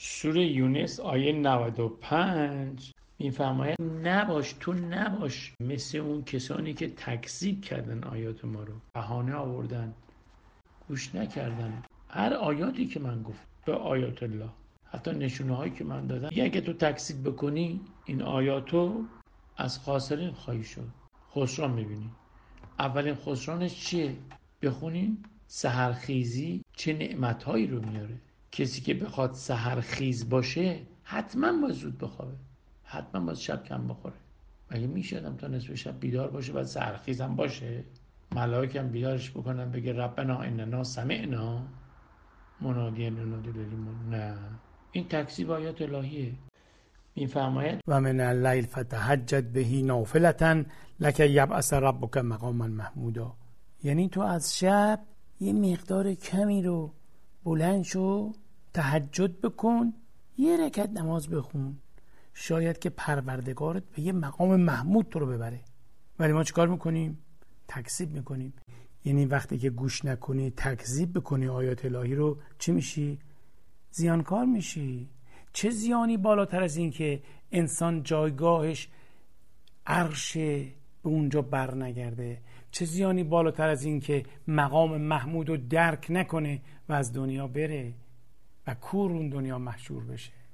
سوره یونس آیه 95 میفرماید تو نباش مثل اون کسانی که تکذیب کردن آیات ما رو، بهانه آوردن، گوش نکردن. هر آیاتی که من گفت به آیات الله، حتی نشونه هایی که من دادم، اگه تو تکذیب بکنی این آیاتو، از خاسرین خواهی شد. خسران میبینی. اولین خسرانش چیه؟ بخونین سحرخیزی چه نعمتهایی رو میاره. کسی که بخواد سحرخیز باشه حتما باید زود بخوابه، حتما باید شب کم بخوره. مگه میشه آدم تا نصف شب بیدار باشه بعد سحرخیز هم باشه؟ ملائکه هم بیدارش بکنن بگه ربنا اننا سمعنا منادیا ینادی للایمان؟ نه، این تکذیب آیات الهیه. میفرماید و من اللیل فتهجد به نافلة لک یبعث ربک مقاما محمودا. یعنی تو از شب یه مقدار کمی رو بلند شو، تهجد بکن، یه رکعت نماز بخون، شاید که پروردگارت به یه مقام محمود تو رو ببره. ولی ما چیکار میکنیم؟ تکذیب میکنیم. یعنی وقتی که گوش نکنی، تکذیب بکنی آیات الهی رو، چی میشی؟ زیانکار میشی. چه زیانی بالاتر از این که انسان جایگاهش عرش به اونجا بر نگرده؟ چه زیانی بالاتر از این که مقام محمود رو درک نکنه و از دنیا بره و کور اون دنیا محشور بشه؟